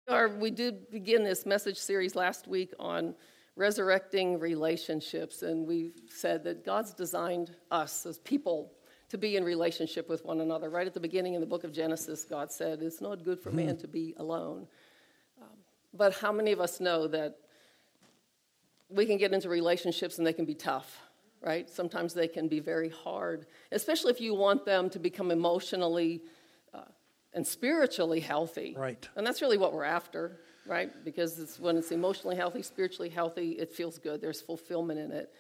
We did begin this message series last week on resurrecting relationships, and we've said that God's designed us as people to be in relationship with one another. Right at the beginning in the book of Genesis, God said, it's not good for man to be alone. But how many of us know that we can get into relationships and they can be tough, right? Sometimes they can be very hard, especially if you want them to become emotionally and spiritually healthy. Right. And that's really what we're after, right? Because when it's emotionally healthy, spiritually healthy, it feels good. There's fulfillment in it.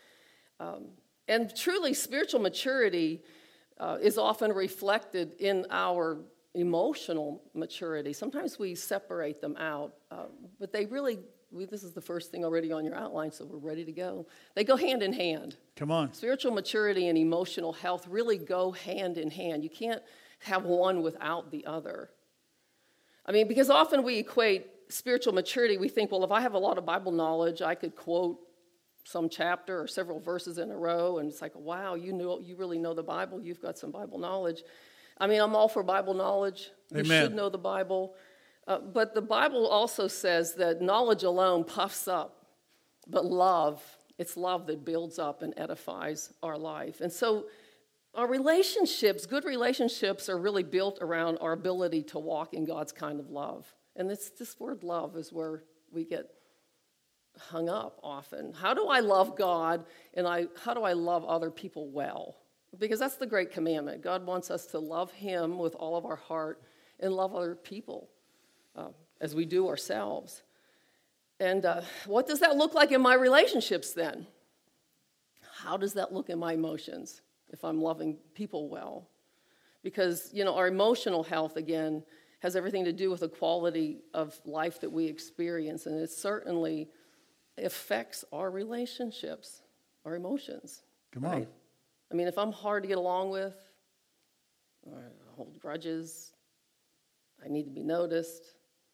And truly, spiritual maturity is often reflected in our emotional maturity. Sometimes we separate them out, but they really, this is the first thing already on your outline, so we're ready to go. They go hand in hand. Come on. Spiritual maturity and emotional health really go hand in hand. You can't have one without the other. I mean, because often we equate spiritual maturity, we think, well, if I have a lot of Bible knowledge, I could quote some chapter or several verses in a row, and it's like, wow, you really know the Bible, you've got some Bible knowledge. I mean, I'm all for Bible knowledge. You Amen. should know the Bible. But the Bible also says that knowledge alone puffs up, but it's love that builds up and edifies our life. And so our relationships, good relationships, are really built around our ability to walk in God's kind of love. And this word love is where we get hung up often. How do I love God, and how do I love other people well? Because that's the great commandment. God wants us to love him with all of our heart and love other people as we do ourselves. And what does that look like in my relationships then? How does that look in my emotions if I'm loving people well? Because, our emotional health, again, has everything to do with the quality of life that we experience, and it certainly affects our relationships, our emotions. Come on. Right? I mean, if I'm hard to get along with, or I hold grudges, I need to be noticed,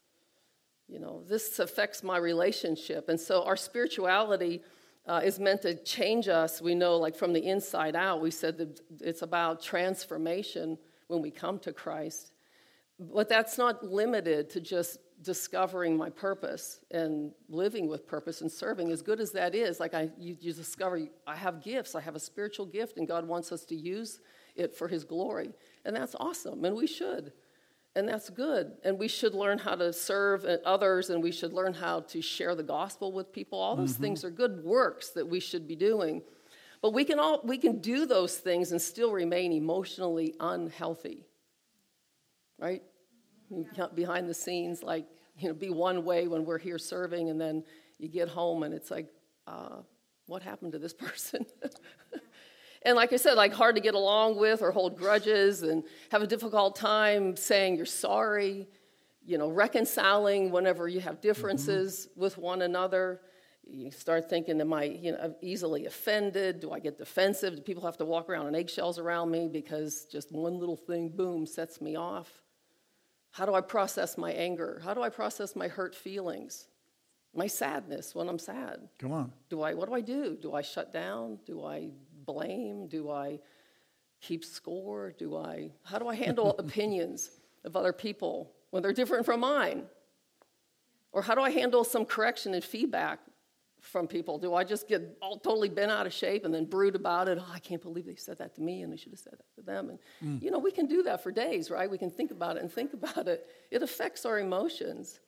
this affects my relationship. And so our spirituality is meant to change us, we know, like from the inside out. We said that it's about transformation when we come to Christ. But that's not limited to just discovering my purpose and living with purpose and serving. As good as that is, like you discover I have gifts, I have a spiritual gift, and God wants us to use it for his glory. And that's awesome, and we should. And that's good. And we should learn how to serve others, and we should learn how to share the gospel with people. All those things are good works that we should be doing. But we can do those things and still remain emotionally unhealthy. Right? Behind the scenes, be one way when we're here serving, and then you get home and it's like, what happened to this person? And like I said, hard to get along with or hold grudges and have a difficult time saying you're sorry, reconciling whenever you have differences with one another. You start thinking, am I easily offended? Do I get defensive? Do people have to walk around on eggshells around me because just one little thing, boom, sets me off? How do I process my anger? How do I process my hurt feelings? My sadness when I'm sad? Come on. What do I do? Do I shut down? Do I blame? Do I keep score? How do I handle opinions of other people when they're different from mine? Or how do I handle some correction and feedback from people? Do I just get all totally bent out of shape and then brood about it? Oh, I can't believe they said that to me, and they should have said that to them. And, we can do that for days, right? We can think about it. It affects our emotions.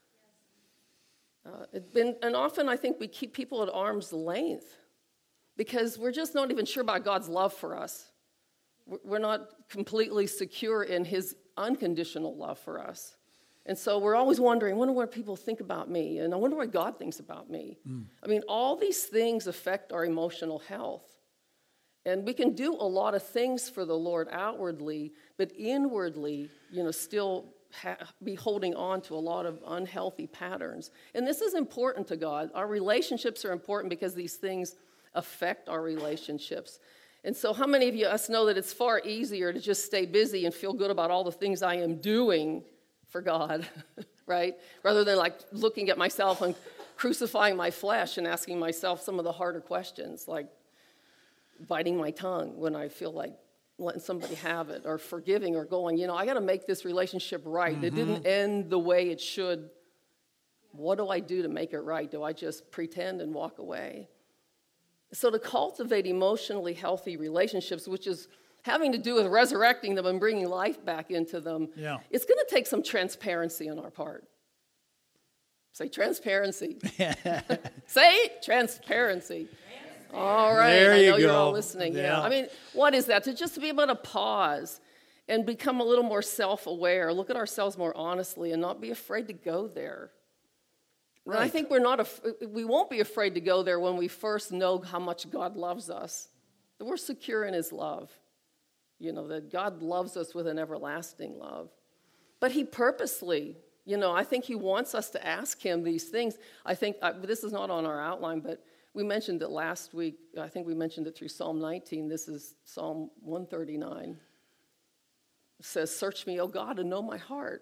And often I think we keep people at arm's length because we're just not even sure about God's love for us. We're not completely secure in his unconditional love for us. And so we're always wondering, I wonder what people think about me, and I wonder what God thinks about me. I mean, all these things affect our emotional health. And we can do a lot of things for the Lord outwardly, but inwardly, still be holding on to a lot of unhealthy patterns. And this is important to God. Our relationships are important because these things affect our relationships. And so how many of us know that it's far easier to just stay busy and feel good about all the things I am doing for God, right? Rather than looking at myself and crucifying my flesh and asking myself some of the harder questions, like biting my tongue when I feel like letting somebody have it, or forgiving, or going, I got to make this relationship right. It didn't end the way it should What do I do to make it right? Do I just pretend and walk away? So to cultivate emotionally healthy relationships, which is having to do with resurrecting them and bringing life back into them, it's going to take some transparency on our part. Say transparency. Say transparency. All right, there I know you you're go. all listening. Yeah. I mean, what is that? To just be able to pause and become a little more self-aware, look at ourselves more honestly, and not be afraid to go there. Right. And I think we won't be afraid to go there when we first know how much God loves us, that we're secure in his love, that God loves us with an everlasting love. But he purposely, I think he wants us to ask him these things. I think this is not on our outline, but we mentioned it last week. I think we mentioned it through Psalm 19. This is Psalm 139. It says, "Search me, O God, and know my heart.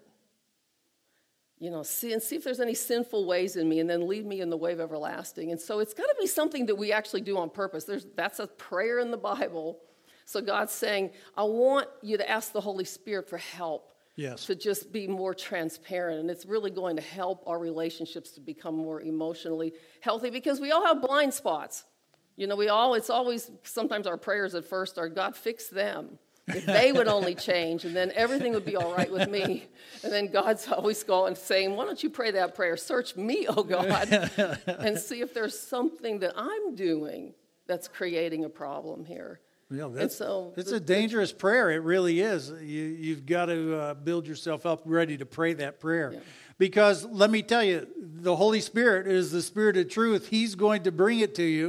See if there's any sinful ways in me, and then lead me in the way of everlasting." And so it's got to be something that we actually do on purpose. That's a prayer in the Bible. So God's saying, I want you to ask the Holy Spirit for help. Yes. To just be more transparent. And it's really going to help our relationships to become more emotionally healthy, because we all have blind spots. It's always, sometimes our prayers at first are, God, fix them. If they would only change, and then everything would be all right with me. And then God's always going saying, why don't you pray that prayer? Search me, oh God, and see if there's something that I'm doing that's creating a problem here. It's a dangerous prayer. It really is. You've got to build yourself up ready to pray that prayer. Yeah. Because let me tell you, the Holy Spirit is the Spirit of truth. He's going to bring it to you.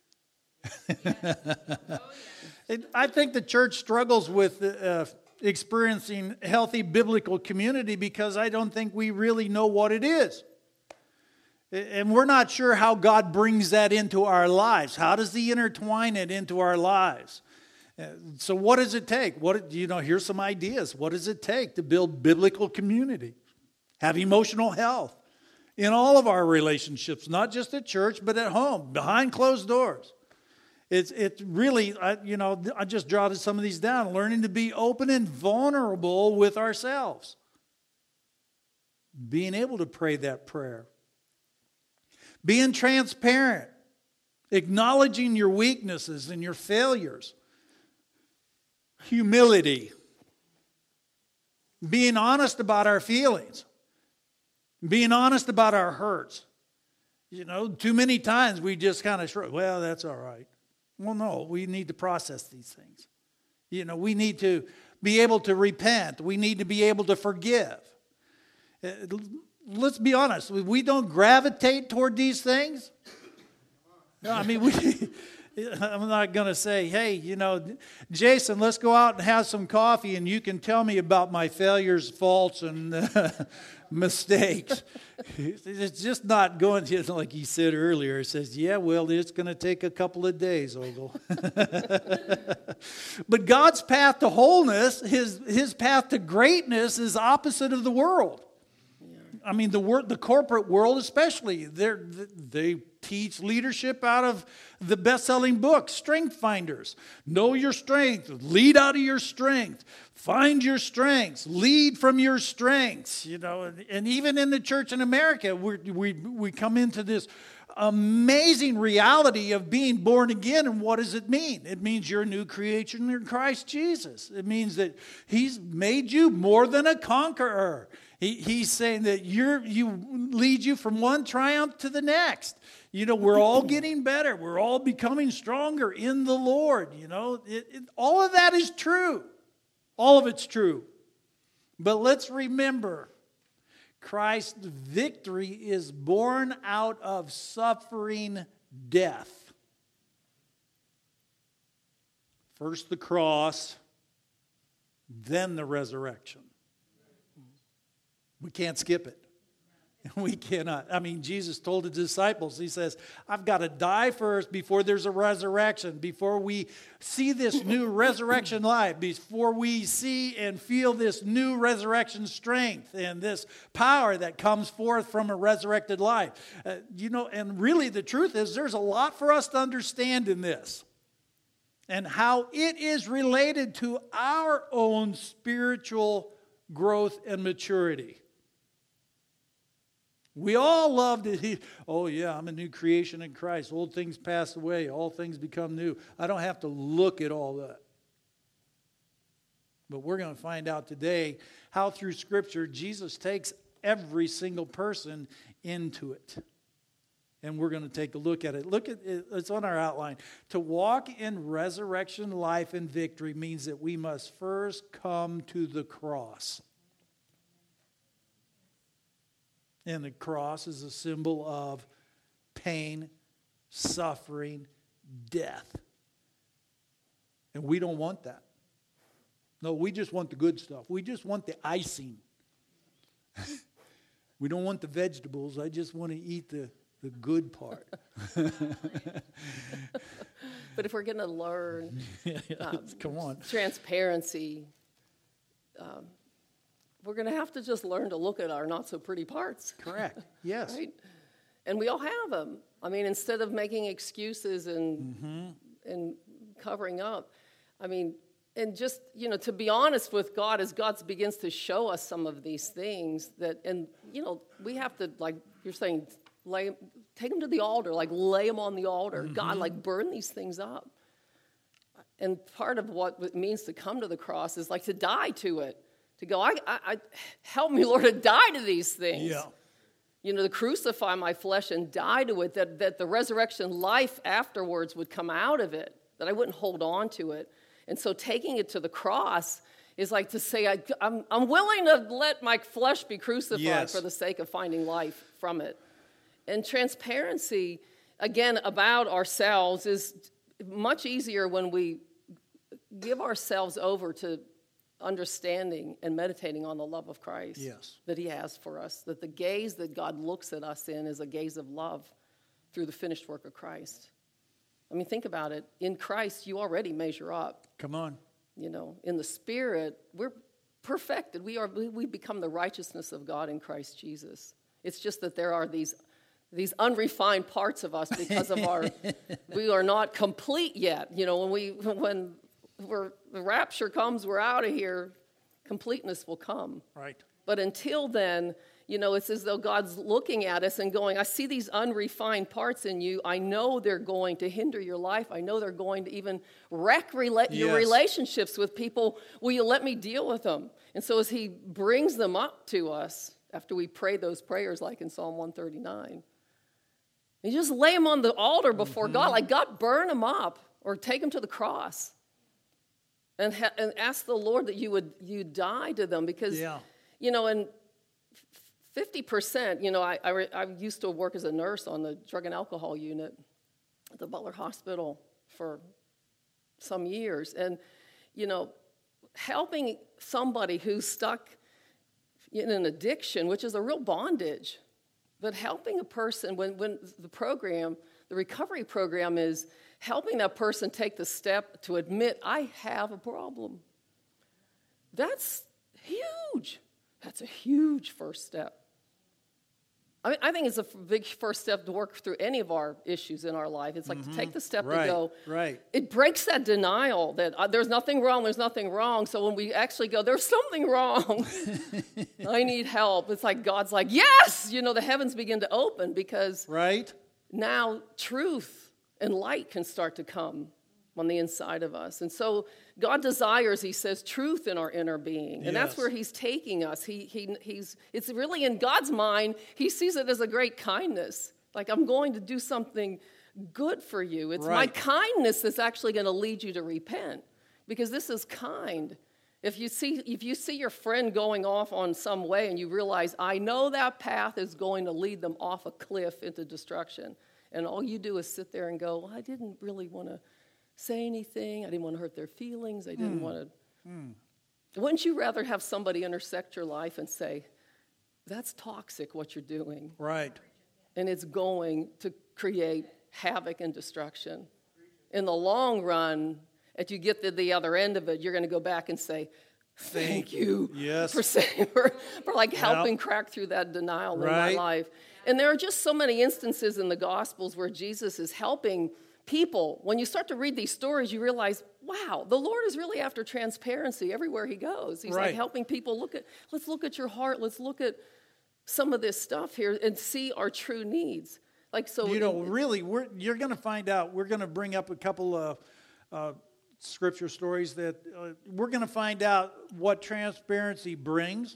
I think the church struggles with experiencing healthy biblical community because I don't think we really know what it is. And we're not sure how God brings that into our lives. How does he intertwine it into our lives? So what does it take? Here's some ideas. What does it take to build biblical community? Have emotional health in all of our relationships, not just at church, but at home, behind closed doors. It's really, I just jotted some of these down. Learning to be open and vulnerable with ourselves. Being able to pray that prayer. Being transparent. Acknowledging your weaknesses and your failures. Humility. Being honest about our feelings. Being honest about our hurts. Too many times we just kind of shrug, well, that's all right. Well, no, we need to process these things. We need to be able to repent. We need to be able to forgive. Let's be honest. We don't gravitate toward these things. No, I'm not going to say, hey, Jason, let's go out and have some coffee and you can tell me about my failures, faults, and mistakes. It's just not going to, like he said earlier, it says, yeah, well, it's going to take a couple of days, Ogle. But God's path to wholeness, his path to greatness is opposite of the world. The corporate world especially, they teach leadership out of the best-selling book, Strength Finders. Know your strength, lead out of your strength, find your strengths, lead from your strengths. And even in the church in America, we come into this amazing reality of being born again. And what does it mean? It means you're a new creation in Christ Jesus. It means that he's made you more than a conqueror. He's saying that you lead you from one triumph to the next. We're all getting better. We're all becoming stronger in the Lord. All of that is true. All of it's true. But let's remember, Christ's victory is born out of suffering death. First the cross, then the resurrection. We can't skip it. We cannot. Jesus told the disciples, he says, I've got to die first before there's a resurrection, before we see this new resurrection life, before we see and feel this new resurrection strength and this power that comes forth from a resurrected life. And really the truth is there's a lot for us to understand in this and how it is related to our own spiritual growth and maturity. We all love to, oh yeah, I'm a new creation in Christ. Old things pass away. All things become new. I don't have to look at all that. But we're going to find out today how through Scripture Jesus takes every single person into it. And we're going to take a look at it. Look at it. It's on our outline. To walk in resurrection life and victory means that we must first come to the cross. And the cross is a symbol of pain, suffering, death. And we don't want that. No, we just want the good stuff. We just want the icing. We don't want the vegetables. I just want to eat the good part. But if we're going to learn come on, transparency, we're going to have to just learn to look at our not so pretty parts. Correct. Yes. Right? And we all have them. I mean, instead of making excuses and covering up, I mean, and just, to be honest with God as God begins to show us some of these things we have to, like you're saying, take them to the altar, like lay them on the altar. God, like burn these things up. And part of what it means to come to the cross is like to die to it. To go, I help me, Lord, to die to these things. Yeah. To crucify my flesh and die to it, that the resurrection life afterwards would come out of it, that I wouldn't hold on to it. And so taking it to the cross is like to say, I'm willing to let my flesh be crucified for the sake of finding life from it. And transparency, again, about ourselves is much easier when we give ourselves over to understanding and meditating on the love of Christ that he has for us, that the gaze that God looks at us in is a gaze of love through the finished work of Christ. I mean, think about it. In Christ, you already measure up. Come on. In the Spirit, we're perfected. We become the righteousness of God in Christ Jesus. It's just that there are these unrefined parts of us because of we are not complete yet. When the rapture comes, we're out of here, completeness will come. Right. But until then, it's as though God's looking at us and going, I see these unrefined parts in you. I know they're going to hinder your life. I know they're going to even wreck your relationships with people. Will you let me deal with them? And so as he brings them up to us, after we pray those prayers like in Psalm 139, you just lay them on the altar before God, like God burn them up or take them to the cross. And ask the Lord that you die to them because, and 50%, I used to work as a nurse on the drug and alcohol unit at the Butler Hospital for some years. And, helping somebody who's stuck in an addiction, which is a real bondage, but helping a person when the recovery program is helping that person take the step to admit, I have a problem. That's huge. That's a huge first step. I think it's a big first step to work through any of our issues in our life. It's like to take the step to go. Right. It breaks that denial that there's nothing wrong. So when we actually go, there's something wrong. I need help. It's like God's like, yes! The heavens begin to open because now truth and light can start to come on the inside of us. And so God desires, he says, truth in our inner being. And that's where he's taking us. It's really in God's mind, he sees it as a great kindness. Like, I'm going to do something good for you. It's my kindness that's actually going to lead you to repent. Because this is kind. If you see your friend going off on some way and you realize, I know that path is going to lead them off a cliff into destruction. And all you do is sit there and go, well, I didn't really want to say anything. I didn't want to hurt their feelings. I didn't want to. Wouldn't you rather have somebody intersect your life and say, that's toxic what you're doing? Right. And it's going to create havoc and destruction. In the long run, as you get to the other end of it, you're going to go back and say, thank you for like helping crack through that denial in my life. And there are just so many instances in the Gospels where Jesus is helping people. When you start to read these stories, you realize, wow, the Lord is really after transparency everywhere he goes. He's like helping people let's look at your heart. Let's look at some of this stuff here and see our true needs. Like, so, really, you're going to find out. We're going to bring up a couple of scripture stories that we're going to find out what transparency brings.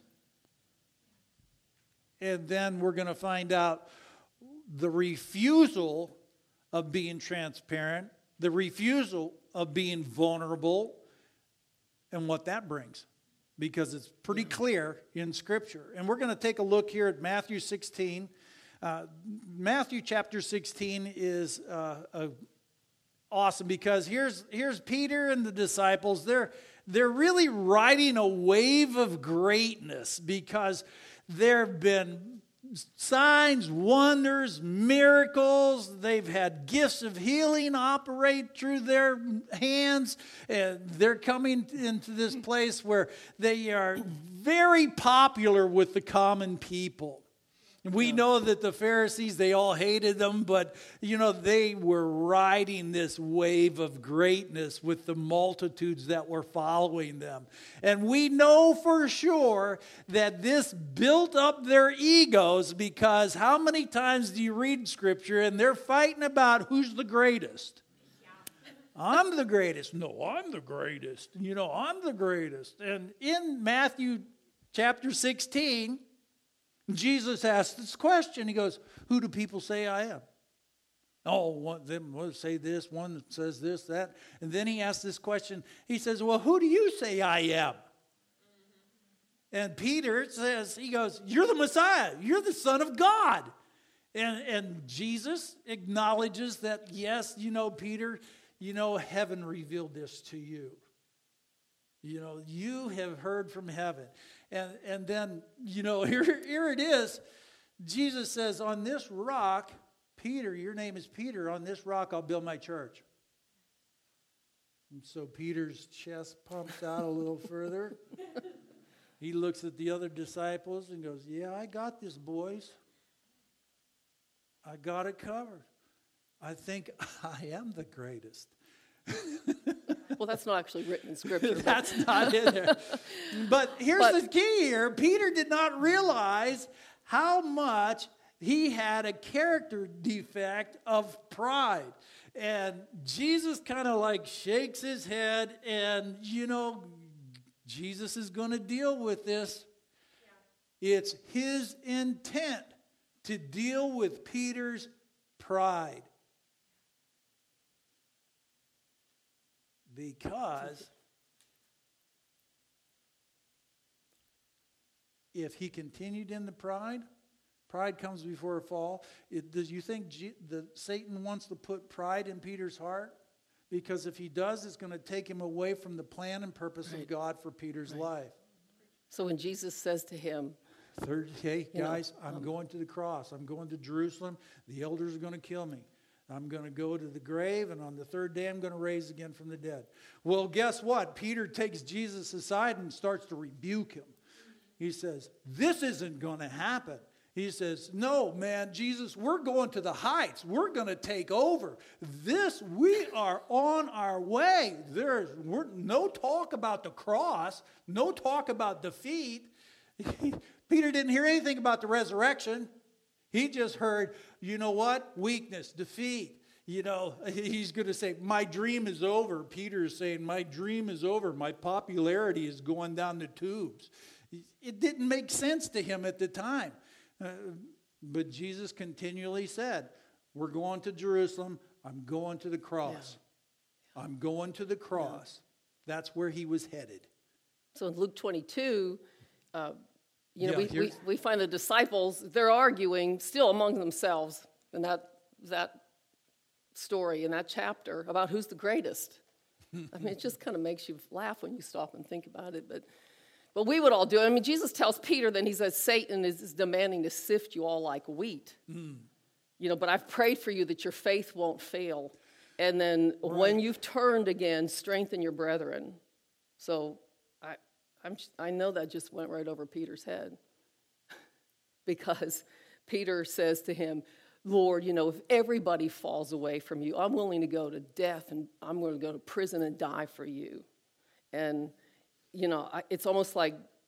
And then we're going to find out the refusal of being transparent, the refusal of being vulnerable, and what that brings. Because it's pretty clear in Scripture. And we're going to take a look here at Matthew 16. Matthew chapter 16 is awesome because here's Peter and the disciples. They're really riding a wave of greatness because there have been signs, wonders, miracles. They've had gifts of healing operate through their hands. And they're coming into this place where they are very popular with the common people. We know that the Pharisees, they all hated them, but, they were riding this wave of greatness with the multitudes that were following them. And we know for sure that this built up their egos because how many times do you read Scripture and they're fighting about who's the greatest? I'm the greatest. No, I'm the greatest. I'm the greatest. And in Matthew chapter 16... Jesus asked this question. He goes, who do people say I am? Oh, one of them will say this, one says this, that. And then he asked this question. He says, well, who do you say I am? And Peter says, he goes, you're the Messiah. You're the Son of God. And Jesus acknowledges that, yes, Peter, heaven revealed this to you. You have heard from heaven. And then, here it is. Jesus says, on this rock, Peter, your name is Peter, on this rock I'll build my church. And so Peter's chest pumps out a little further. He looks at the other disciples and goes, yeah, I got this, boys. I got it covered. I think I am the greatest. Well, that's not actually written in Scripture. That's not in there. But here's the key here. Peter did not realize how much he had a character defect of pride. And Jesus kind of like shakes his head and, Jesus is going to deal with this. Yeah. It's his intent to deal with Peter's pride. Because if he continued in the pride comes before a fall. Does you think Satan wants to put pride in Peter's heart? Because if he does, it's going to take him away from the plan and purpose of God for Peter's life. So when Jesus says to him, guys, I'm going to the cross. I'm going to Jerusalem. The elders are going to kill me. I'm going to go to the grave, and on the third day, I'm going to rise again from the dead. Well, guess what? Peter takes Jesus aside and starts to rebuke him. He says, this isn't going to happen. He says, no, man, Jesus, we're going to the heights. We're going to take over. We are on our way. There's no talk about the cross, no talk about defeat. Peter didn't hear anything about the resurrection. He just heard, weakness, defeat. He's going to say, my dream is over. Peter is saying, my dream is over. My popularity is going down the tubes. It didn't make sense to him at the time. But Jesus continually said, we're going to Jerusalem. I'm going to the cross. Yeah. I'm going to the cross. Yeah. That's where he was headed. So in Luke 22, we find the disciples, they're arguing still among themselves in that story, in that chapter, about who's the greatest. I mean, it just kind of makes you laugh when you stop and think about it. But we would all do it. I mean, Jesus tells Peter, then he says, Satan is demanding to sift you all like wheat. But I've prayed for you that your faith won't fail. And then when you've turned again, strengthen your brethren. So I know that just went right over Peter's head. Because Peter says to him, Lord, if everybody falls away from you, I'm willing to go to death and I'm going to go to prison and die for you. And, it's almost like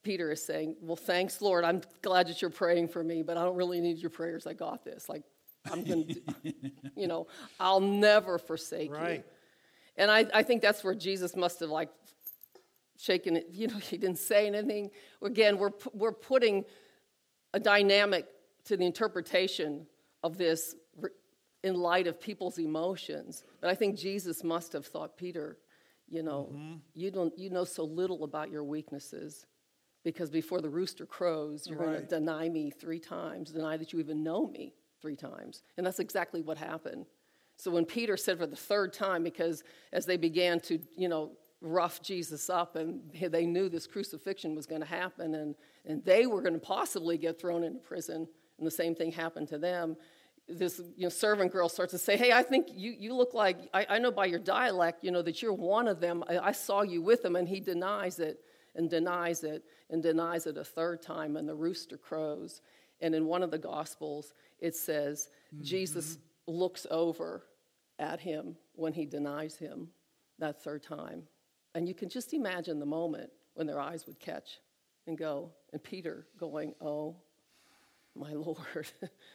Peter is saying, well, thanks, Lord. I'm glad that you're praying for me, but I don't really need your prayers. I got this. Like, I'm going to, I'll never forsake you. And I think that's where Jesus must have, like, shaken it. He didn't say anything. Again, we're putting a dynamic to the interpretation of this in light of people's emotions. But I think Jesus must have thought, Peter, you know so little about your weaknesses, because before the rooster crows, you're going to deny me 3 times, deny that you even know me 3 times. And that's exactly what happened. So when Peter said for the 3rd time, because as they began to, rough Jesus up, and they knew this crucifixion was going to happen, and they were going to possibly get thrown into prison, and the same thing happened to them, this servant girl starts to say, hey, I think you look like, I know by your dialect, that you're one of them. I saw you with them. And he denies it and denies it and denies it a 3rd time, and the rooster crows. And in one of the Gospels, it says, Jesus looks over at him when he denies him that 3rd time. And you can just imagine the moment when their eyes would catch and go, and Peter going, oh, my Lord.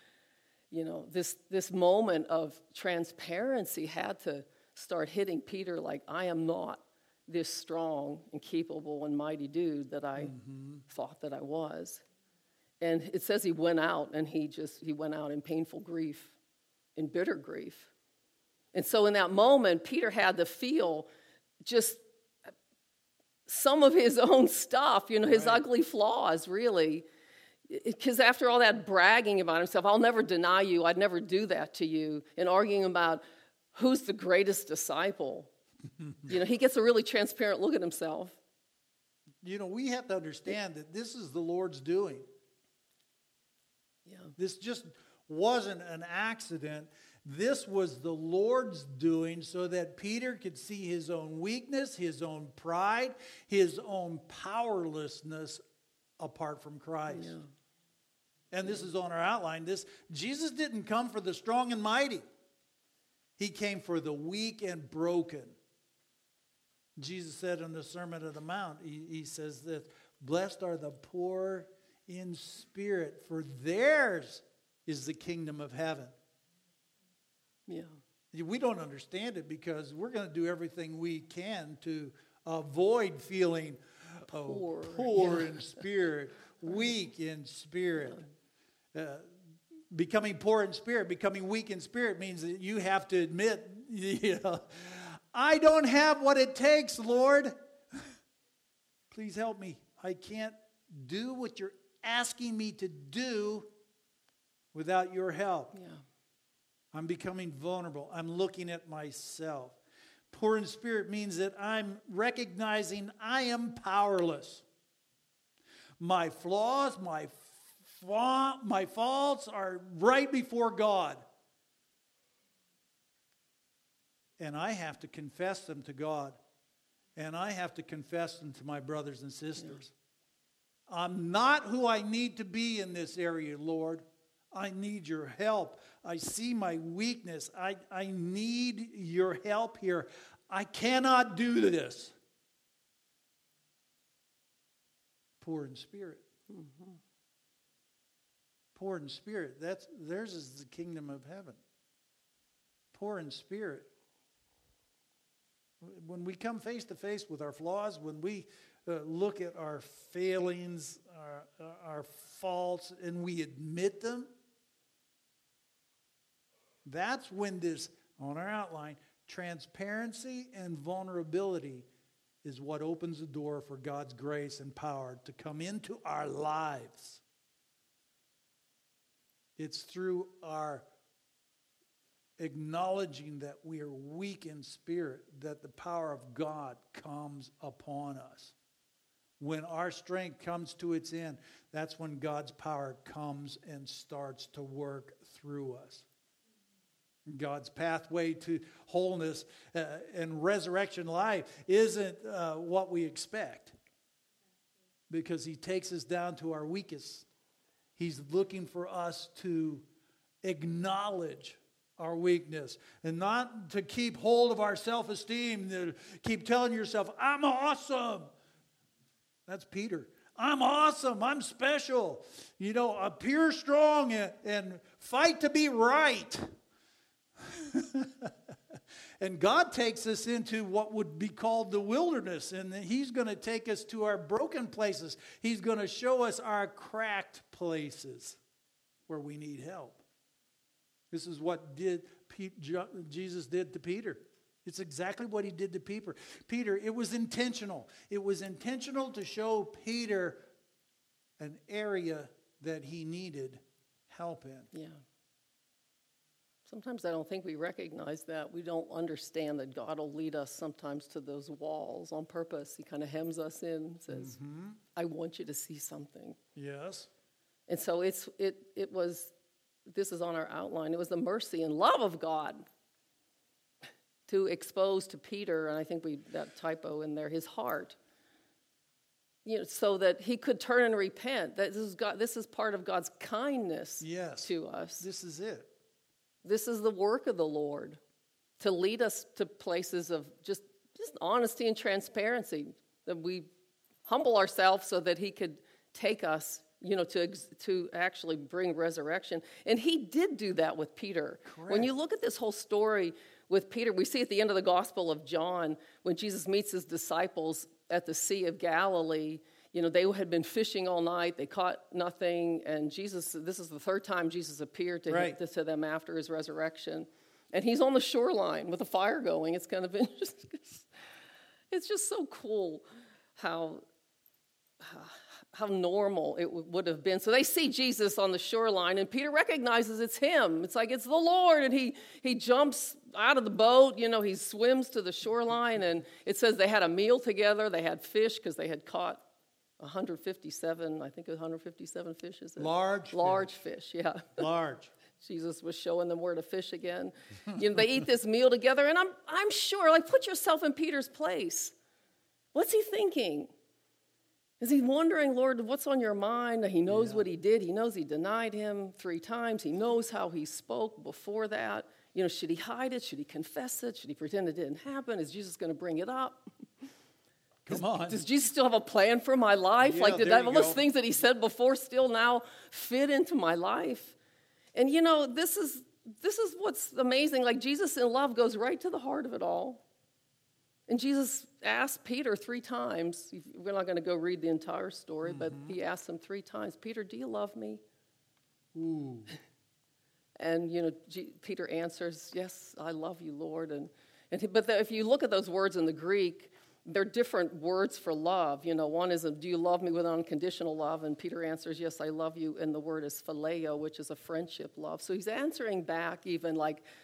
This moment of transparency had to start hitting Peter like, I am not this strong and capable and mighty dude that I thought that I was. And it says he went out, and he went out in painful grief, in bitter grief. And so in that moment, Peter had to feel just some of his own stuff, his ugly flaws, really. Because after all that bragging about himself, I'll never deny you, I'd never do that to you, and arguing about who's the greatest disciple, he gets a really transparent look at himself. We have to understand that this is the Lord's doing. Yeah. This just wasn't an accident. This was the Lord's doing so that Peter could see his own weakness, his own pride, his own powerlessness apart from Christ. Yeah. And this is on our outline. Jesus didn't come for the strong and mighty. He came for the weak and broken. Jesus said in the Sermon on the Mount, he says this, blessed are the poor in spirit, for theirs is the kingdom of heaven. Yeah. We don't understand it because we're going to do everything we can to avoid feeling poor in spirit, weak in spirit. Becoming poor in spirit, becoming weak in spirit means that you have to admit, I don't have what it takes, Lord. Please help me. I can't do what you're asking me to do without your help. Yeah. I'm becoming vulnerable. I'm looking at myself. Poor in spirit means that I'm recognizing I am powerless. My flaws, my faults are right before God. And I have to confess them to God. And I have to confess them to my brothers and sisters. Yeah. I'm not who I need to be in this area, Lord. I need your help. I see my weakness. I need your help here. I cannot do this. Poor in spirit. Mm-hmm. Poor in spirit. Theirs is the kingdom of heaven. Poor in spirit. When we come face to face with our flaws, when we look at our failings, our faults, and we admit them, that's when this, on our outline, transparency and vulnerability is what opens the door for God's grace and power to come into our lives. It's through our acknowledging that we are weak in spirit that the power of God comes upon us. When our strength comes to its end, that's when God's power comes and starts to work through us. God's pathway to wholeness and resurrection life isn't what we expect, because he takes us down to our weakest. He's looking for us to acknowledge our weakness and not to keep hold of our self-esteem, to keep telling yourself, I'm awesome. That's Peter. I'm awesome. I'm special. Appear strong and fight to be right. And God takes us into what would be called the wilderness. And he's going to take us to our broken places. He's going to show us our cracked places where we need help. This is what Jesus did to Peter. It's exactly what he did to Peter. Peter, it was intentional. It was intentional to show Peter an area that he needed help in. Yeah. Sometimes I don't think we recognize that. We don't understand that God will lead us sometimes to those walls on purpose. He kind of hems us in, says, I want you to see something. Yes. And so this is on our outline. It was the mercy and love of God to expose to Peter, and I think that typo in there, his heart, so that he could turn and repent. That this is part of God's kindness to us. This is it. This is the work of the Lord, to lead us to places of just honesty and transparency, that we humble ourselves so that he could take us, to actually bring resurrection. And he did do that with Peter. Correct. When you look at this whole story with Peter, we see at the end of the Gospel of John, when Jesus meets his disciples at the Sea of Galilee, they had been fishing all night. They caught nothing. And this is the third time Jesus appeared to them after his resurrection. And he's on the shoreline with a fire going. It's kind of interesting. It's just so cool how normal it would have been. So they see Jesus on the shoreline, and Peter recognizes it's him. It's like, it's the Lord. And he jumps out of the boat. He swims to the shoreline. And it says they had a meal together. They had fish because they had caught 157, I think it was 157 fish, is it? Large fish, yeah. Large. Jesus was showing them where to fish again. They eat this meal together, and I'm sure, put yourself in Peter's place. What's he thinking? Is he wondering, Lord, what's on your mind? He knows what he did. He knows he denied him 3 times. He knows how he spoke before that. Should he hide it? Should he confess it? Should he pretend it didn't happen? Is Jesus going to bring it up? Come on. Does Jesus still have a plan for my life? Yeah, Did all those things that he said before still now fit into my life? And this is what's amazing. Jesus in love goes right to the heart of it all. And Jesus asked Peter 3 times. We're not going to go read the entire story, but he asked him 3 times, Peter, do you love me? Ooh. And, Peter answers, yes, I love you, Lord. But if you look at those words in the Greek, they're different words for love. One is, do you love me with unconditional love? And Peter answers, yes, I love you. And the word is phileo, which is a friendship love. So he's answering back even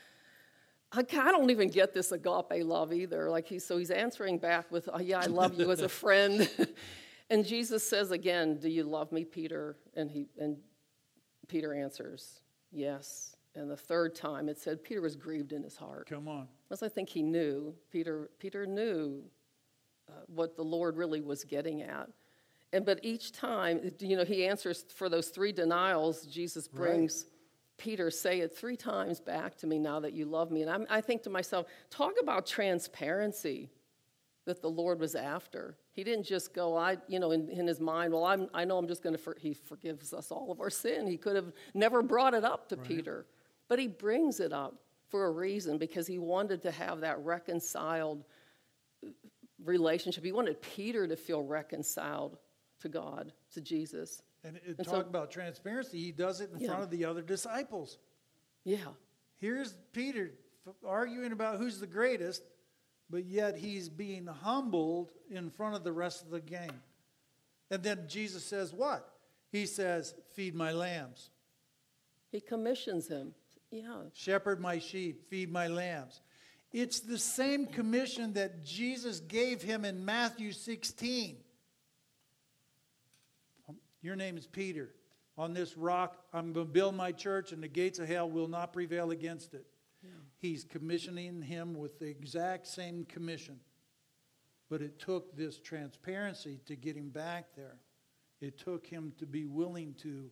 I don't even get this agape love either. He's answering back with, I love you as a friend. And Jesus says again, do you love me, Peter? And Peter answers, yes. And the 3rd time it said Peter was grieved in his heart. Come on. Because I think he knew, Peter knew what the Lord really was getting at. But each time, he answers for those 3 denials, Jesus brings Peter, say it 3 times back to me now that you love me. And I think to myself, talk about transparency that the Lord was after. He didn't just go, in his mind, well, I know I'm just going to, he forgives us all of our sin. He could have never brought it up to Peter. But he brings it up for a reason, because he wanted to have that reconciled relationship. He wanted Peter to feel reconciled to God, to Jesus. And talk about transparency. He does it in front of the other disciples. Yeah. Here's Peter arguing about who's the greatest, but yet he's being humbled in front of the rest of the gang. And then Jesus says what? He says, feed my lambs. He commissions him. Yeah. Shepherd my sheep, feed my lambs. It's the same commission that Jesus gave him in Matthew 16. Your name is Peter. On this rock, I'm going to build my church, and the gates of hell will not prevail against it. Yeah. He's commissioning him with the exact same commission. But it took this transparency to get him back there. It took him to be willing to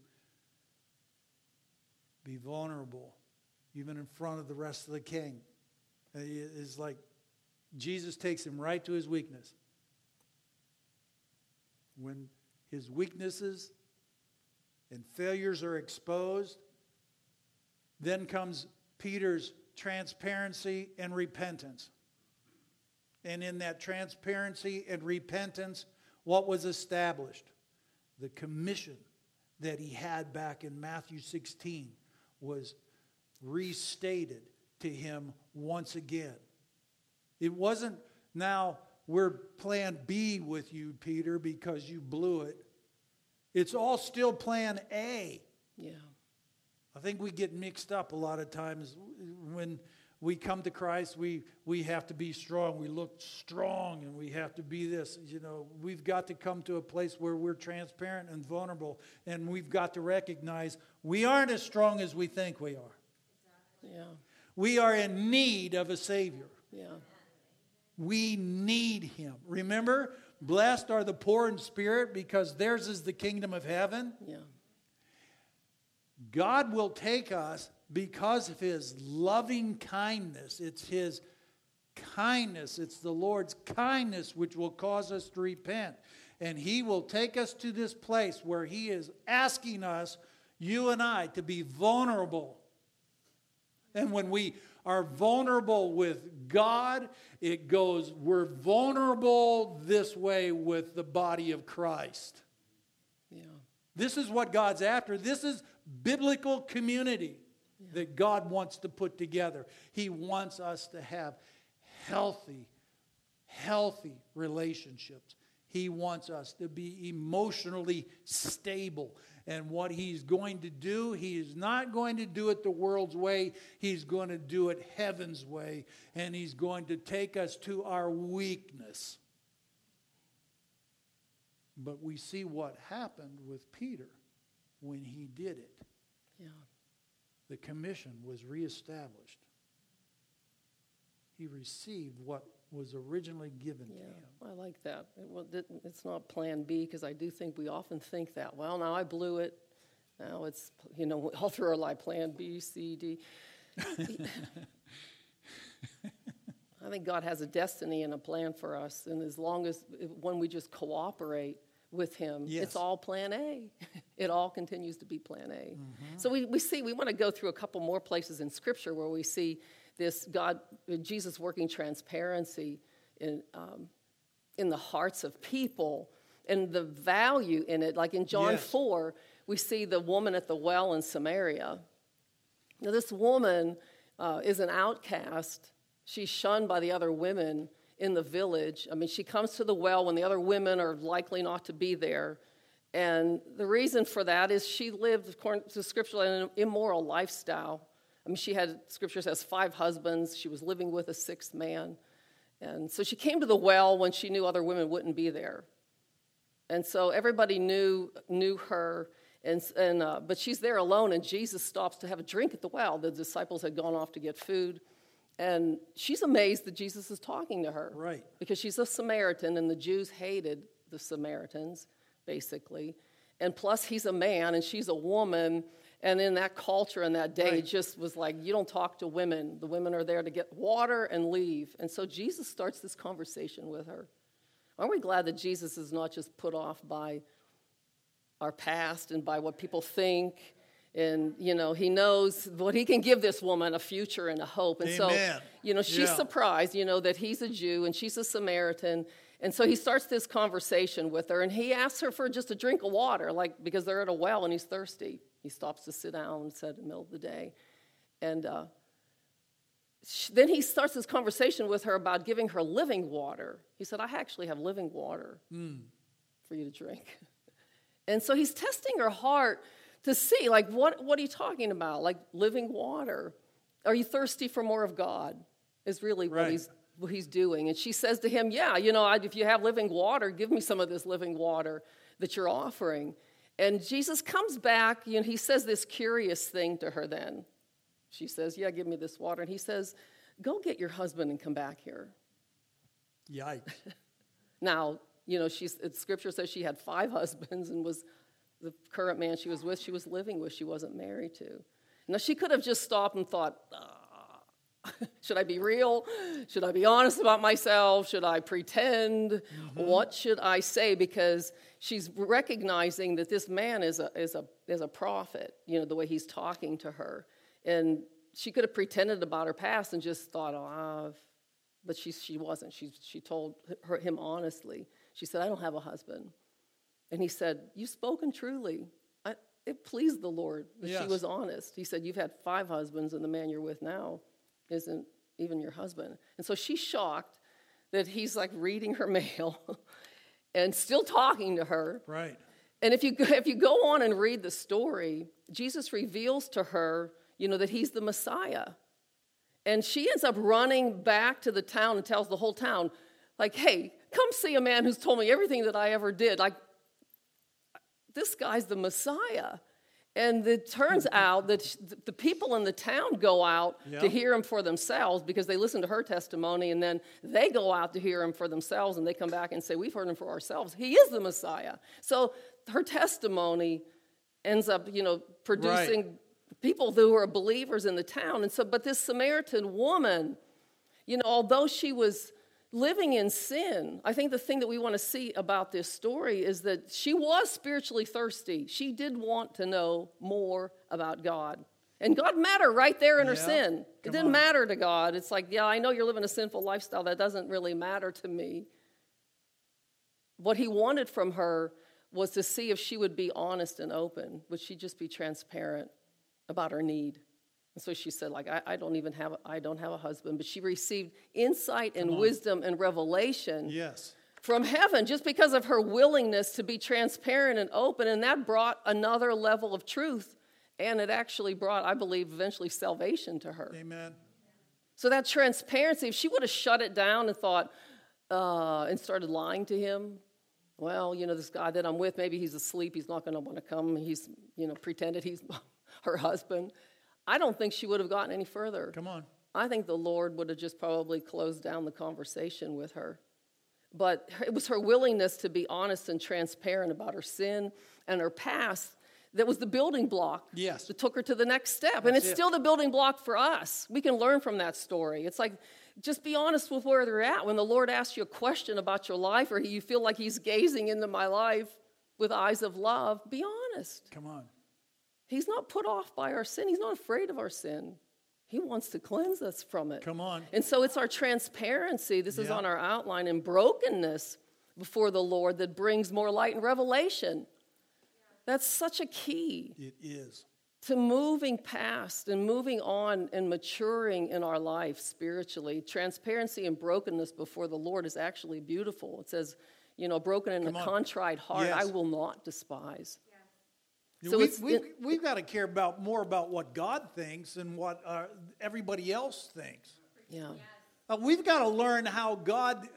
be vulnerable, even in front of the rest of the king. It's like Jesus takes him right to his weakness. When his weaknesses and failures are exposed. Then comes Peter's transparency and repentance. And in that transparency and repentance, what was established? The commission that he had back in Matthew 16 was restated to him once again. It wasn't, now we're plan B with you, Peter, because you blew it. It's all still plan A. Yeah. I think we get mixed up a lot of times. When we come to Christ, we have to be strong. We look strong and we have to be this. You know, we've got to come to a place where we're transparent and vulnerable. And we've got to recognize we aren't as strong as we think we are. Yeah. We are in need of a Savior. Yeah. We need him. Remember, blessed are the poor in spirit because theirs is the kingdom of heaven. Yeah. God will take us because of his loving kindness. It's his kindness. It's the Lord's kindness which will cause us to repent. And he will take us to this place where he is asking us, you and I, to be vulnerable. And when we are vulnerable with God, it goes, we're vulnerable this way with the body of Christ. Yeah. This is what God's after. This is biblical community that God wants to put together. He wants us to have healthy relationships. He wants us to be emotionally stable. And what he's going to do, he is not going to do it the world's way. He's going to do it heaven's way. And he's going to take us to our weakness. But we see what happened with Peter when he did it. Yeah. The commission was reestablished. He received what was originally given to him. I like that. It's not plan B, because I do think we often think that, well, now I blew it. Now it's, all through our life, plan B, C, D. I think God has a destiny and a plan for us. And as long as, when we just cooperate with him, it's all plan A. It all continues to be plan A. Mm-hmm. So we want to go through a couple more places in Scripture where we see this Jesus working transparency in the hearts of people and the value in it. Like in John 4, we see the woman at the well in Samaria. Now, this woman is an outcast. She's shunned by the other women in the village. I mean, she comes to the well when the other women are likely not to be there. And the reason for that is she lived, according to Scripture, an immoral lifestyle. I mean, she had, Scripture says, 5 husbands. She was living with a 6th man. And so she came to the well when she knew other women wouldn't be there. And so everybody knew her, but she's there alone, and Jesus stops to have a drink at the well. The disciples had gone off to get food. And she's amazed that Jesus is talking to her. Right. Because she's a Samaritan, and the Jews hated the Samaritans, basically. And plus, he's a man, and she's a woman. And in that culture in that day, it just was like, you don't talk to women. The women are there to get water and leave. And so Jesus starts this conversation with her. Aren't we glad that Jesus is not just put off by our past and by what people think? And, he knows what he can give this woman, a future and a hope. And Amen. So, she's surprised, that he's a Jew and she's a Samaritan. And so he starts this conversation with her, and he asks her for just a drink of water, because they're at a well and he's thirsty. He stops to sit down and said in the middle of the day. And then he starts this conversation with her about giving her living water. He said, I actually have living water for you to drink. And so he's testing her heart to see, what are you talking about? Like living water. Are you thirsty for more of God? Is really what he's doing. And she says to him, if you have living water, give me some of this living water that you're offering. And Jesus comes back, he says this curious thing to her then. She says, give me this water. And he says, go get your husband and come back here. Yikes. Now, Scripture says she had 5 husbands and was the current man she was living with, she wasn't married to. Now, she could have just stopped and thought, Should I be real? Should I be honest about myself? Should I pretend? Mm-hmm. What should I say? Because she's recognizing that this man is a prophet, the way he's talking to her. And she could have pretended about her past and just thought, but she wasn't. She told him honestly. She said, I don't have a husband. And he said, you've spoken truly. It pleased the Lord that She was honest. He said, you've had 5 husbands, and the man you're with now isn't even your husband. And so she's shocked that he's like reading her mail and still talking to her. Right. And if you go on and read the story, Jesus reveals to her, that he's the Messiah. And she ends up running back to the town and tells the whole town, like, hey, come see a man who's told me everything that I ever did. Like, this guy's the Messiah. And it turns out that the people in the town go out to hear him for themselves because they listen to her testimony, and then they go out to hear him for themselves, and they come back and say, we've heard him for ourselves. He is the Messiah. So her testimony ends up, producing people who are believers in the town. And so, but this Samaritan woman, although she was living in sin, I think the thing that we want to see about this story is that she was spiritually thirsty. She did want to know more about God. And God met her right there in her sin. It didn't matter to God. It's like, I know you're living a sinful lifestyle. That doesn't really matter to me. What he wanted from her was to see if she would be honest and open. Would she just be transparent about her need? And so she said, like, I don't have a husband. But she received insight and wisdom and revelation from heaven just because of her willingness to be transparent and open. And that brought another level of truth. And it actually brought, I believe, eventually salvation to her. Amen. So that transparency, if she would have shut it down and thought, and started lying to him, well, this guy that I'm with, maybe he's asleep. He's not going to want to come. He's, pretended he's her husband. I don't think she would have gotten any further. Come on. I think the Lord would have just probably closed down the conversation with her. But it was her willingness to be honest and transparent about her sin and her past that was the building block that took her to the next step. And it's still the building block for us. We can learn from that story. It's like, just be honest with where they're at. When the Lord asks you a question about your life, or you feel like he's gazing into my life with eyes of love, be honest. Come on. He's not put off by our sin. He's not afraid of our sin. He wants to cleanse us from it. Come on. And so it's our transparency. This is on our outline, and brokenness before the Lord that brings more light and revelation. That's such a key. It is. To moving past and moving on and maturing in our life spiritually. Transparency and brokenness before the Lord is actually beautiful. It says, broken in a contrite heart, I will not despise. So we've got to care more about what God thinks than what everybody else thinks. Yeah. We've got to learn how God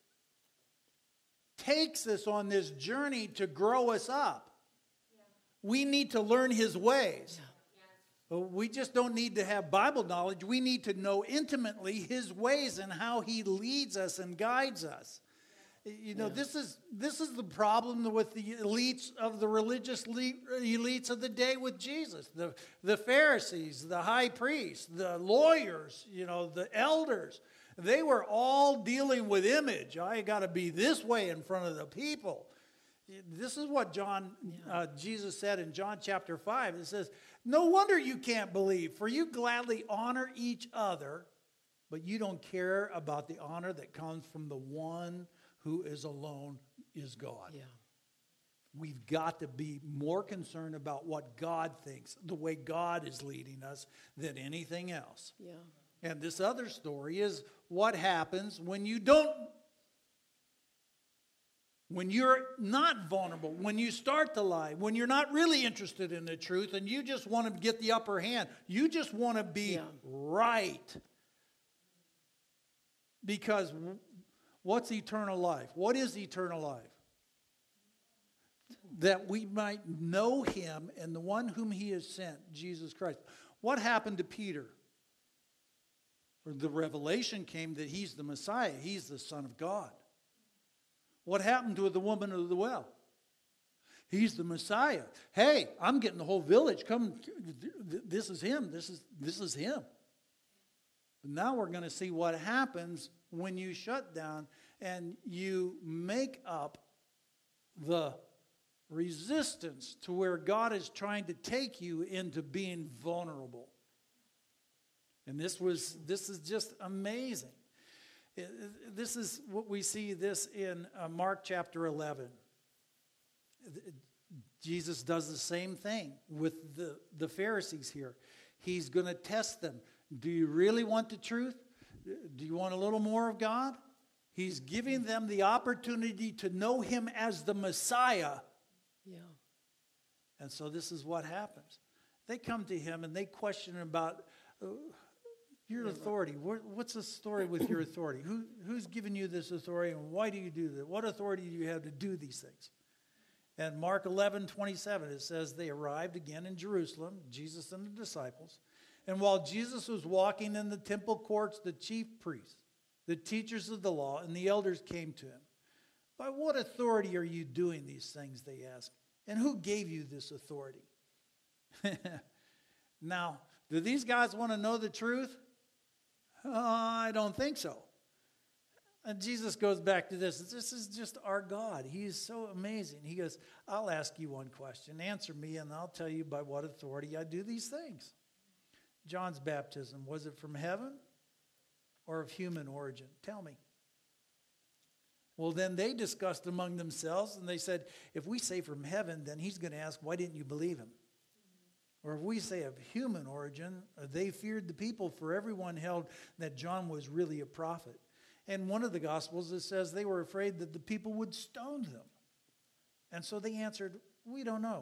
takes us on this journey to grow us up. We need to learn his ways. We just don't need to have Bible knowledge. We need to know intimately his ways and how he leads us and guides us. This is the problem with the elites of the religious elites of the day with Jesus. The Pharisees, the high priests, the lawyers, the elders. They were all dealing with image. I got to be this way in front of the people. This is what Jesus said in John chapter 5. It says, no wonder you can't believe, for you gladly honor each other, but you don't care about the honor that comes from the one who is alone is God. Yeah. We've got to be more concerned about what God thinks, the way God is leading us, than anything else. Yeah. And this other story is what happens when you're not vulnerable, when you start to lie, when you're not really interested in the truth and you just want to get the upper hand. You just want to be right. Because what's eternal life? What is eternal life? That we might know him and the one whom he has sent, Jesus Christ. What happened to Peter? The revelation came that he's the Messiah. He's the Son of God. What happened to the woman of the well? He's the Messiah. Hey, I'm getting the whole village. Come, this is him. This is him. But now we're going to see what happens when you shut down and you make up the resistance to where God is trying to take you into being vulnerable. And this is just amazing. This is what we see this in Mark chapter 11. Jesus does the same thing with the Pharisees here. He's going to test them. Do you really want the truth? Do you want a little more of God? He's giving them the opportunity to know him as the Messiah. Yeah. And so this is what happens. They come to him and they question him about your authority. What's the story with your authority? Who's given you this authority and why do you do that? What authority do you have to do these things? And Mark 11:27, it says, they arrived again in Jerusalem, Jesus and the disciples. And while Jesus was walking in the temple courts, the chief priests, the teachers of the law, and the elders came to him. By what authority are you doing these things, they asked. And who gave you this authority? Now, do these guys want to know the truth? I don't think so. And Jesus goes back to this. This is just our God. He is so amazing. He goes, I'll ask you one question. Answer me, and I'll tell you by what authority I do these things. John's baptism, was it from heaven or of human origin? Tell me. Well, then they discussed among themselves, and they said, if we say from heaven, then he's going to ask, why didn't you believe him? Or if we say of human origin, they feared the people, for everyone held that John was really a prophet. And one of the Gospels, it says they were afraid that the people would stone them. And so they answered, we don't know.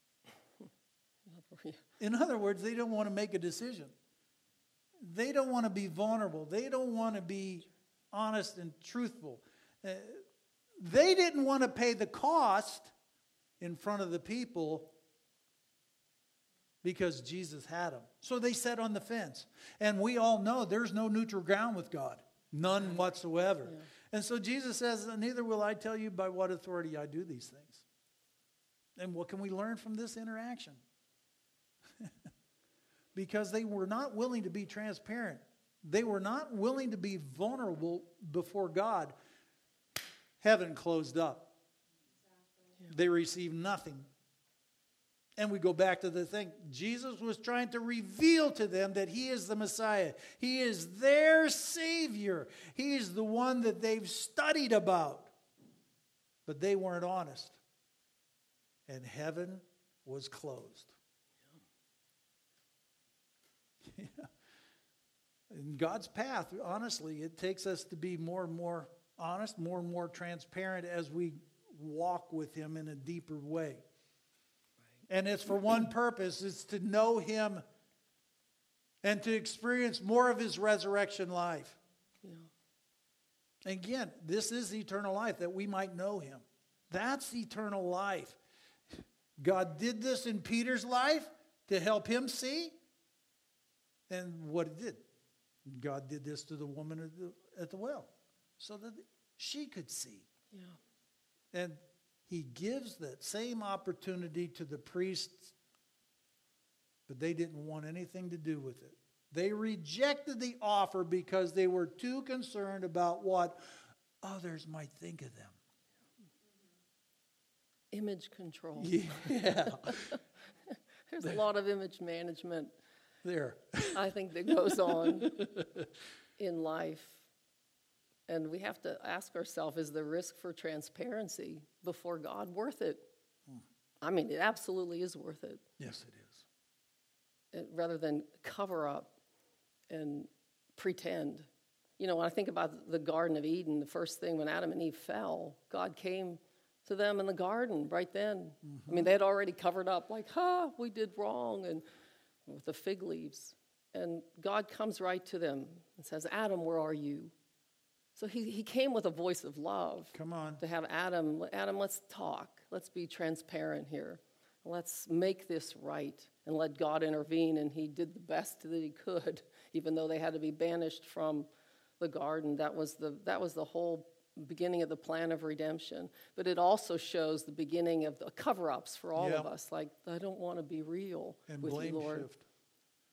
In other words, they don't want to make a decision. They don't want to be vulnerable. They don't want to be honest and truthful. They didn't want to pay the cost in front of the people because Jesus had them. So they sat on the fence. And we all know there's no neutral ground with God. None whatsoever. Yeah. And so Jesus says, neither will I tell you by what authority I do these things. And what can we learn from this interaction? Because they were not willing to be transparent. They were not willing to be vulnerable before God. Heaven closed up. Exactly. They received nothing. And we go back to the thing. Jesus was trying to reveal to them that he is the Messiah. He is their Savior. He is the one that they've studied about. But they weren't honest. And heaven was closed. Yeah. In God's path, honestly, it takes us to be more and more honest, more and more transparent as we walk with him in a deeper way. And it's for one purpose, it's to know him and to experience more of his resurrection life. Yeah. Again, this is eternal life, that we might know him. That's eternal life. God did this in Peter's life to help him see. And what it did, God did this to the woman at the well so that she could see. Yeah. And he gives that same opportunity to the priests, but they didn't want anything to do with it. They rejected the offer because they were too concerned about what others might think of them. Image control. Yeah. There's a lot of image management there, I think, that goes on in life. And we have to ask ourselves, is the risk for transparency before God worth it? I mean, it absolutely is worth it. Yes, it is. Rather than cover up and pretend. You know, when I think about the Garden of Eden, the first thing when Adam and Eve fell, God came to them in the garden right then. Mm-hmm. I mean, they had already covered up, like, we did wrong, and with the fig leaves. And God comes right to them and says, Adam, where are you? So he came with a voice of love. Come on. To have Adam, let's talk. Let's be transparent here. Let's make this right and let God intervene. And he did the best that he could, even though they had to be banished from the garden. That was the whole beginning of the plan of redemption. But it also shows the beginning of the cover-ups for all of us. Like, I don't want to be real and with you, Lord. Shift.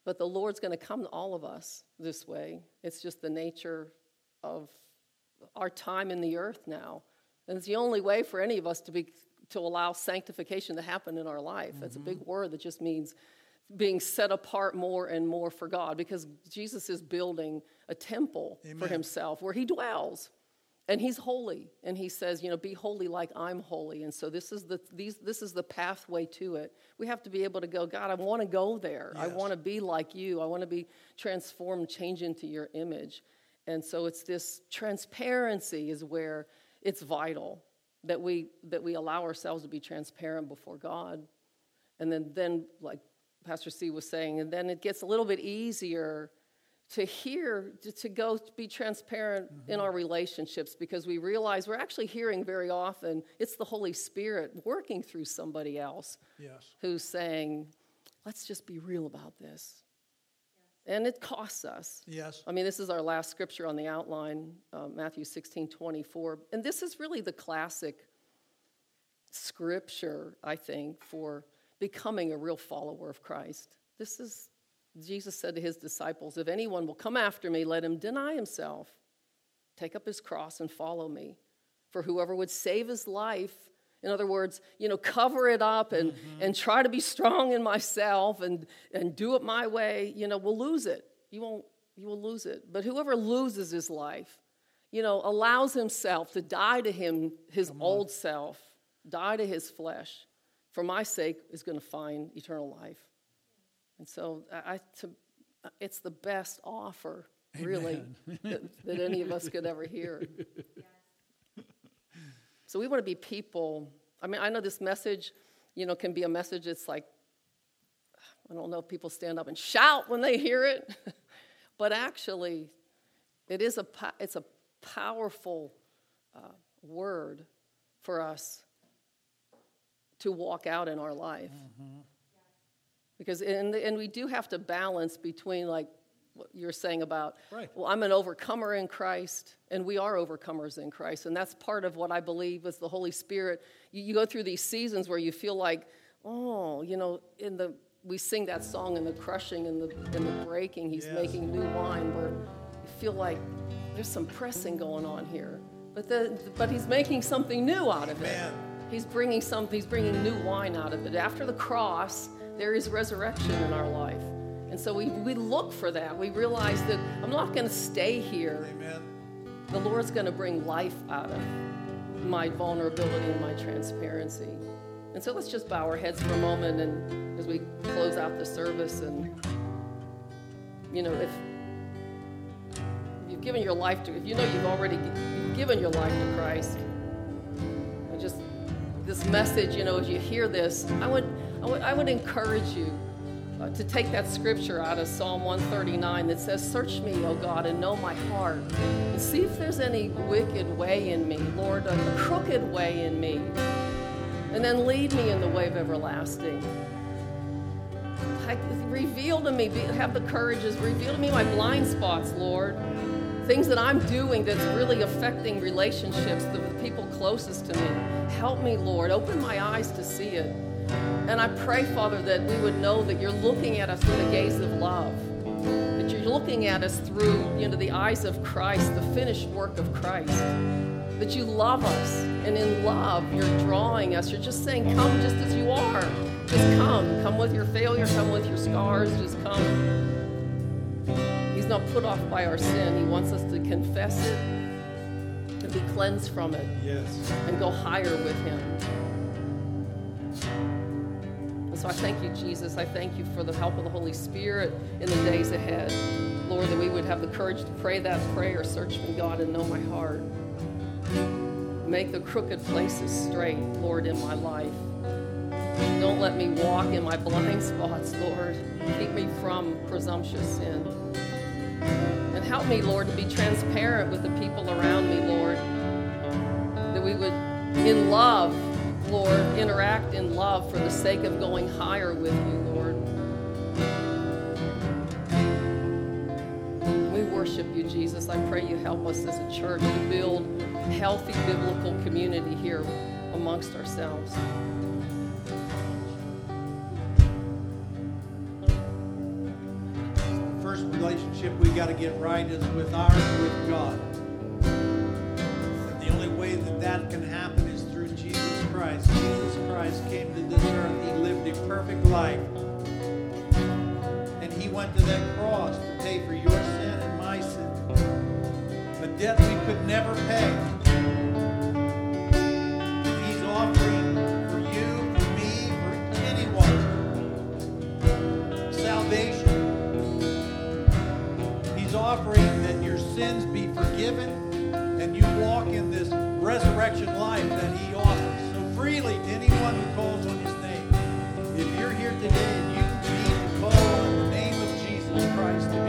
But the Lord's going to come to all of us this way. It's just the nature of our time in the earth now. And it's the only way for any of us to allow sanctification to happen in our life. It's a big word that just means being set apart more and more for God, because Jesus is building a temple for himself where he dwells. And he's holy, and he says, be holy like I'm holy. And so this is the pathway to it. We have to be able to go, God, I want to go there. Yes. I want to be like you. I want to be transformed, change into your image. And so it's this transparency is where it's vital that we allow ourselves to be transparent before God. And then like Pastor C was saying, and then it gets a little bit easier to hear, to go to be transparent in our relationships, because we realize we're actually hearing very often it's the Holy Spirit working through somebody else who's saying, let's just be real about this. And it costs us. Yes. I mean, this is our last scripture on the outline, Matthew 16:24. And this is really the classic scripture, I think, for becoming a real follower of Christ. This is, Jesus said to his disciples, if anyone will come after me, let him deny himself, take up his cross and follow me. For whoever would save his life, in other words, cover it up and try to be strong in myself and do it my way, will lose it. You will lose it. But whoever loses his life, allows himself to die to his old self, die to his flesh, for my sake, is going to find eternal life. And so it's the best offer, really, that any of us could ever hear. So we want to be people. I mean, I know this message, can be a message that's like, I don't know if people stand up and shout when they hear it, but actually, it's a powerful word for us to walk out in our life. Because and we do have to balance between, like what you're saying about, well, I'm an overcomer in Christ, and we are overcomers in Christ. And that's part of what I believe is the Holy Spirit. You go through these seasons where you feel like, we sing that song in the crushing and the breaking, he's making new wine, where you feel like there's some pressing going on here. But he's making something new out of it. He's bringing new wine out of it. After the cross, there is resurrection in our life. And so we look for that. We realize that I'm not going to stay here. Amen. The Lord's going to bring life out of my vulnerability and my transparency. And so let's just bow our heads for a moment, and as we close out the service, and if you've given your life to, if you've already given your life to Christ, and just this message, as you hear this, I would encourage you to take that scripture out of Psalm 139 that says, search me, O God, and know my heart, and see if there's any wicked way in me, Lord, a crooked way in me, and then lead me in the way of everlasting. Reveal to me, have the courage, reveal to me my blind spots, Lord, things that I'm doing that's really affecting relationships, the people closest to me. Help me, Lord, open my eyes to see it. And I pray, Father, that we would know that you're looking at us through the gaze of love, that you're looking at us through, the eyes of Christ, the finished work of Christ, that you love us, and in love, you're drawing us. You're just saying, come just as you are. Just come. Come with your failure. Come with your scars. Just come. He's not put off by our sin. He wants us to confess it and be cleansed from it. Yes. And go higher with him. So I thank you, Jesus. I thank you for the help of the Holy Spirit in the days ahead. Lord, that we would have the courage to pray that prayer, search me, God, and know my heart. Make the crooked places straight, Lord, in my life. Don't let me walk in my blind spots, Lord. Keep me from presumptuous sin. And help me, Lord, to be transparent with the people around me, Lord. That we would, in love, Lord, interact in love for the sake of going higher with you, Lord. We worship you, Jesus. I pray you help us as a church to build healthy biblical community here amongst ourselves. relationship we got to get right is with God. And the only way that can happen is through Jesus Christ. Jesus Christ came to this earth. He lived a perfect life. And he went to that cross to pay for your sin and my sin. A debt we could never pay. He's offering for you, for me, for anyone, salvation. He's offering that your sins be forgiven and you walk in this resurrection life that he offers so freely to anyone who calls on his name. If you're here today and you need to call on the name of Jesus Christ to